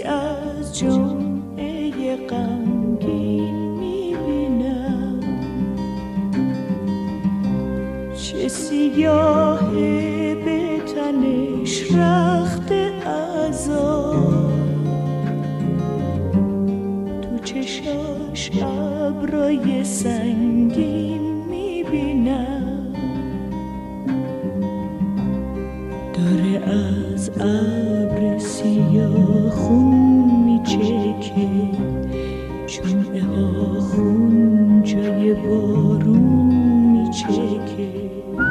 از جمعه غمگین میبینم، چه سیاهه به تنش رخت عذاب، تو چشاش ابرای سنگین میبینم، داره از ابر سیاه خون میچکه، جمعه ها خون جای بارون میچکه.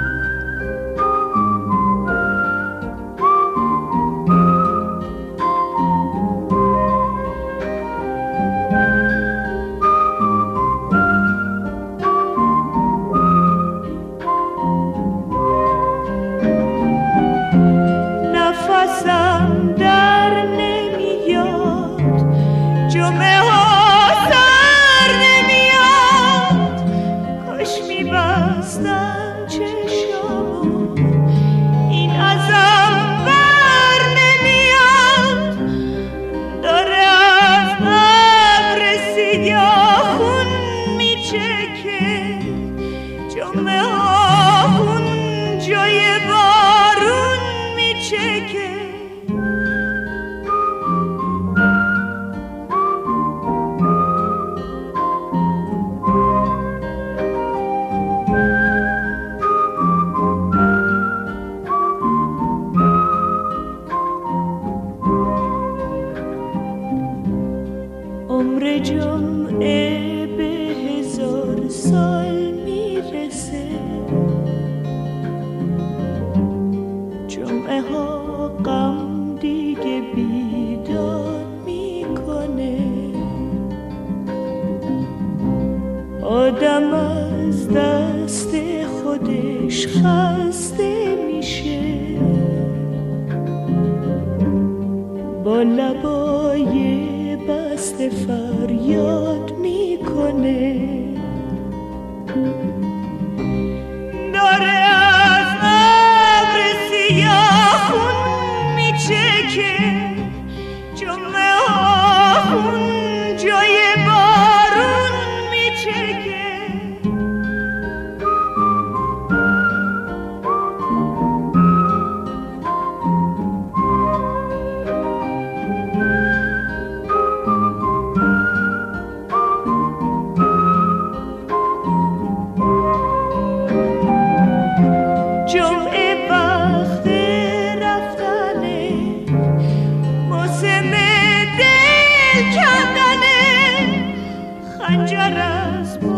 نفسم در نمیاد، جمعه ها سر نمیاد، کاش میبستم چشامو این ازم بر نمیاد، داره از ابر سیاه خون میچکه، جمعه ها خون جای بارون میچکه. عمر جمعه به 1000 سال میرسه، جمعه ها غم دیگه بیداد میکنه، آدم از دست خودش خسته میشه، با لبای بسته فریاد میکنه، داره از ابر سیاه خون میچکه، جمعه ها خون جای بارون میچکه. جمعه وقت رفتنه، موسم دل کندنه، خنجر از